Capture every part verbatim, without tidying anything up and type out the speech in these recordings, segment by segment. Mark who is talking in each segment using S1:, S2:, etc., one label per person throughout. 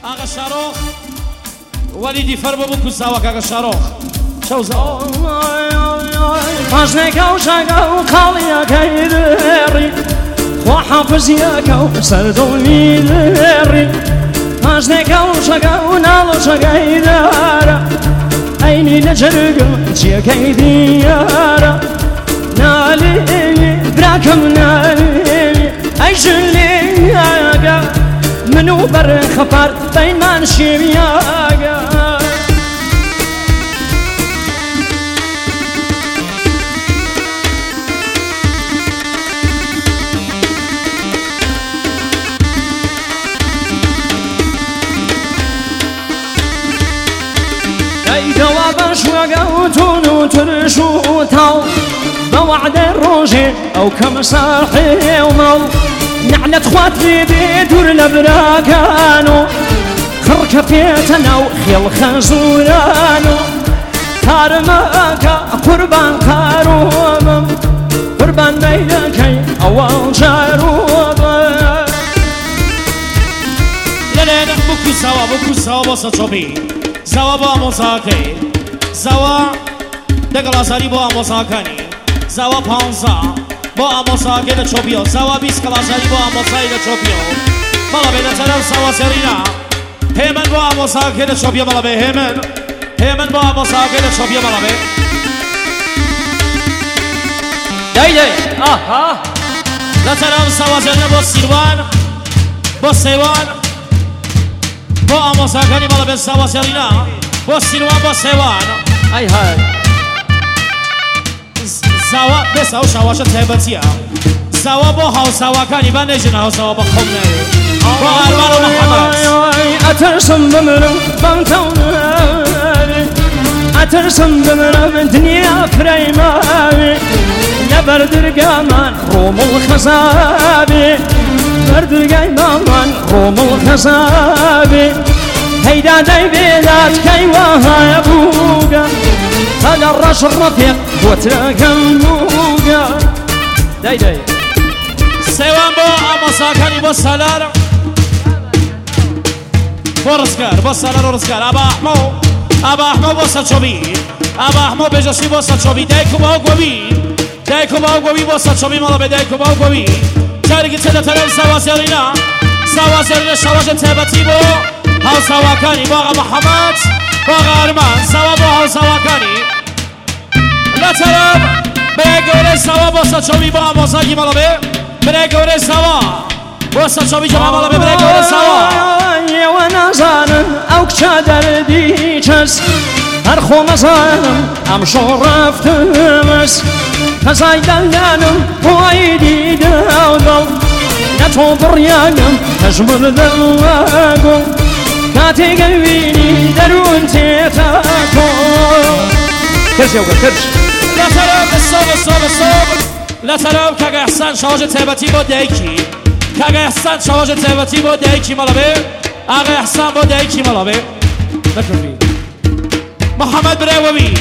S1: آقا شاروخ ولیدی فرمو بکن ساواک آقا شاروخ شوزا
S2: ماجنك وشاقا وخاليا كيدري وحافظياك وسردوني دري ماجنك وشاقا ونالو شاقا يدارا عيني نجرق جيا كيديارا نالي براكم نالي أجلي ياقا منو بر خبر بين ما نشيب ياقا دوابا شوقا وتونو ترشو تاو بوعد الروجي او كم صاحي ومو نعنة خوات لي دور لبراكانو خرك فيتنا وخيل خزورانو كارماكا قربان كاروبم قربان بيدكي اول جاروبم
S1: لا لا لا بكو سوا بكو سوا بوسا چوبي زوا با مساکه زوا دگلاساری با مساکنی زوا پانزا با مساکه ده چوبیو زوا بیس کلاساری با مساکه ده چوبیو مالا به ده طرف زوا سرینا هیمن با مساکه ده چوبیو مالا به هیمن هیمن با مساکه ده چوبیو مالا به دی دی آها ده طرف زوا سرینا با سیروان با سیوان با آموزگاری بالا به سوا سرینا با سیروان با سیوان ای های زوا به سوا شواش تبتیا زوا با هاو سوا کنی با نجنا هاو سوا با خم نری با ارمان و محمد
S2: اترسم بمرم بمتونم اترسم بمرم دنیا فریماوی نبردرگامان روم الخزابی بردرگای مامان روم الخزابی هيدا داي بيدات كي وها يبوغا هذا الرش الرفيق وتراكم بوغا داي داي
S1: سيوان بو اما ساكني بو سالار بو رسكار بو سالار ورسكار ابا احمو ابا احمو بو ساتشوبي ابا احمو بجسي بو ساتشوبي دايكو باو قوي دايكو باو قوي بو ساتشوبي مالا بدايكو باو قوي تاريكي تدا تلال سوا سيرينا سوا سيرينا شواجة تابتي بو هاو سواکانی با آقا محمد با آقا ارمان سوا با هاو سواکانی لطرف بره گوره سوا با سچوبی با آموزاگی مالا به بره گوره سوا با سچوبی جمع مالا به بره گوره سوا
S2: و نزانم او کچا دردی چس هر خو مزانم ام شو رفتمس کزای دلانم وای دیدم دل نتو بریانم تجمل دلواگم كاتي قلبيني درون تيتاكو كرش يوكا كرش
S1: لا تراب الصوب الصوب الصوب لا تراب كاقا احسان شواجه تيبتي بو دايكي كاقا احسان شواجه تيبتي بو دايكي مالا بي آقا احسان بو دايكي مالا بي نكرفي محمد بريوبي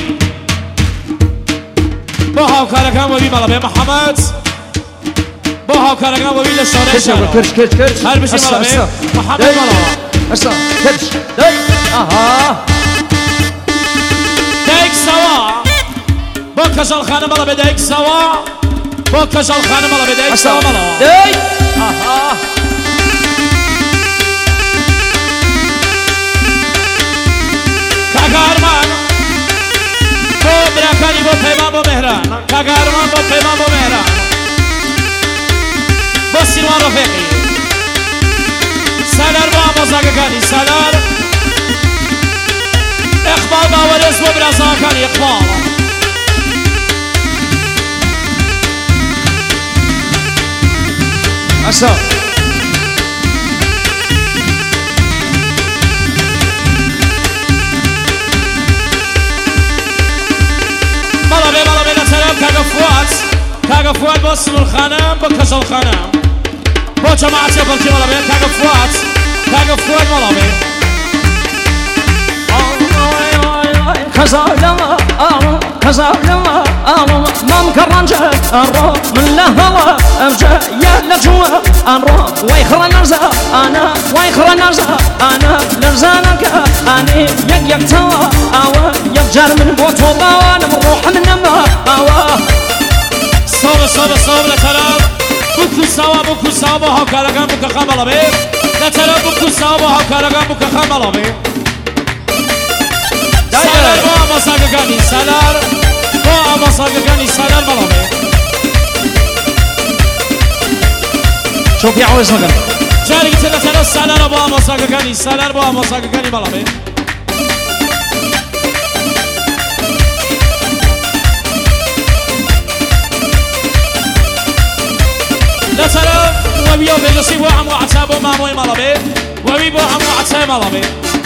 S1: بو هاو كاركان وبي مالا بي محمد بو هاو كاركان وبي لشوري شارع
S2: كرش كرش كرش
S1: هر بشي مالا بي محمد مالا
S2: أسا كرش داي آها
S1: دايك سوا با کجال خانه مالا به دايك سوا با کجال خانه مالا به دايك سوا مالا
S2: داي آها
S1: کاغا ارمان با براکانی با پیمان با مهران کاغا ارمان با پیمان با مهران با سیروان رفیقی سالار با آموزگانی سالار اقبال با ورز با برازاکانی اقبال
S2: أسا
S1: مالا بي مالا بي لطرف كاغا فوات كاغا فوات با سنور خانم با کجال خانم با جماعت يبلكي مالا بي كاغا فوات كاغا فوات مالا بي
S2: كزايا هزار لما ألم ما مكرنجة الرو من لهوا أبجا يا لجوا الرو ويخر نرزا أنا ويخر نرزا أنا لرزانك أنا يك يك توا أوا يبجر من بوت والله أنا بروح من نما أوا
S1: صوب صوب صوب لتراب بكو سوا بكو سوا بها كارغان بكو خمالا بي لتراب بكو سوا بها كارغان بكو خمالا بي سالار با مساقگانی سالار با مساقگانی سالار مالا بي
S2: شوف يا عوز مقر
S1: جاري قلت لتراب سالار با مساقگانی سالار با مساقگانی مالا بي لتراب وبيو بيجسي بو عمو عتابو ماموي مالا بي وبي بو عمو عتاب مالا بي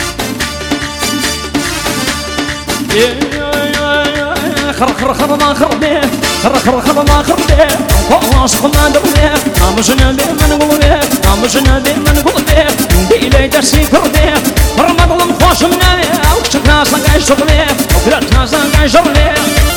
S2: خر خر خر ما خر بيه خر خر خر ما خر بيه قواص ما در بيه امجنا بيه من نقول بيه امجنا بيه من نقول بيه دي لي درسي كر بيه خر ما ظلم خوش من بيه او شكنا صقع شغليه وكلتنا صقع شغليه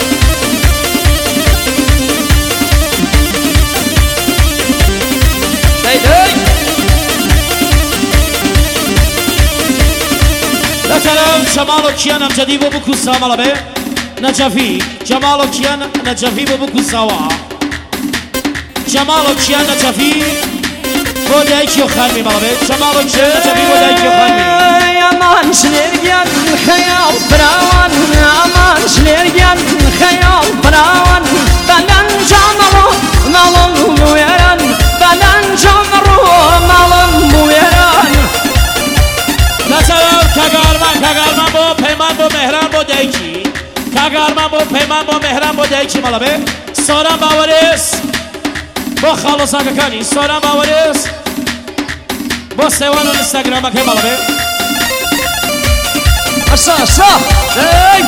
S1: لترام جمالو کیان امجدی بو بکو سامالا به نجفی جمالو کیان نجفی بو بکو سوا جمالو کیان نجفی بو دای کیو خالمی مالا به جمالو کیان نجفی بو دای کیو خالمی
S2: امان شلرگان خیال فراوان امان شلرگان خیال فراوان بلن جمالو مالم مویران بلن جمالو مالم مویران
S1: لترام کاغارمان کاغارمان بو پیمان بو مهران بو دایکی کاغارمان بو پیمان بو مهران بو دایکی مالا به سوران باوریس بو خالص آگاکانی سوران باوریس بو سوان و اینستاگرام که مالا به
S2: اسا اسا ای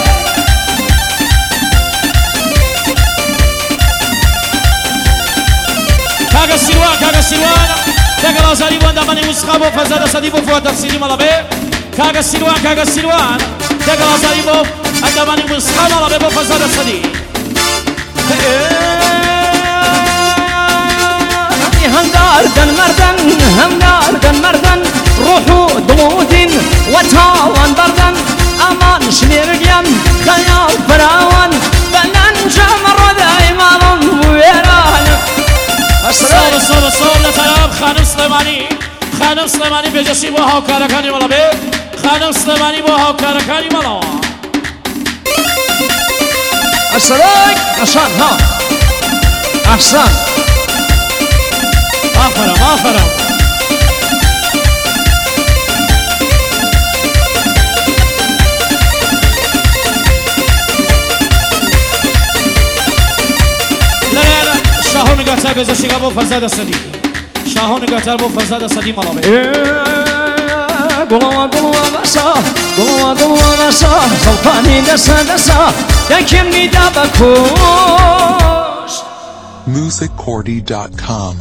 S1: کاغا سیروان کاغا سیروان کاغا لازاری بو اندامانی موسیقا بو فزاد صدی بو فواد تفسیری مالا به کاغا سیروان کاغا سیروان کاغا لازاری بو اندامانی موسیقا مالا به بو فزاد صدی
S2: هم داردن مردن هم داردن مردن روحو دمودين وتاوان بردن امان شليرقيم خيال فراوان بلن جمر دايمان ويران
S1: صوب صوب صوب لطرف خانم سلیمانی خانم سلیمانی بجشی با هاوکارکانی مالا به خانم سلیمانی با هاوکارکانی مالا
S2: السلام عشان ها احسان
S1: آفرم آفرم لرین شاهو نگاتر بجشی با فزاد صدی شاهو نگاتر با فزاد صدی مالا به
S2: قلوا قلوا بسا قلوا قلوا بسا سلطاني دسا دسا دكمني دابكوش
S3: music cordy dot com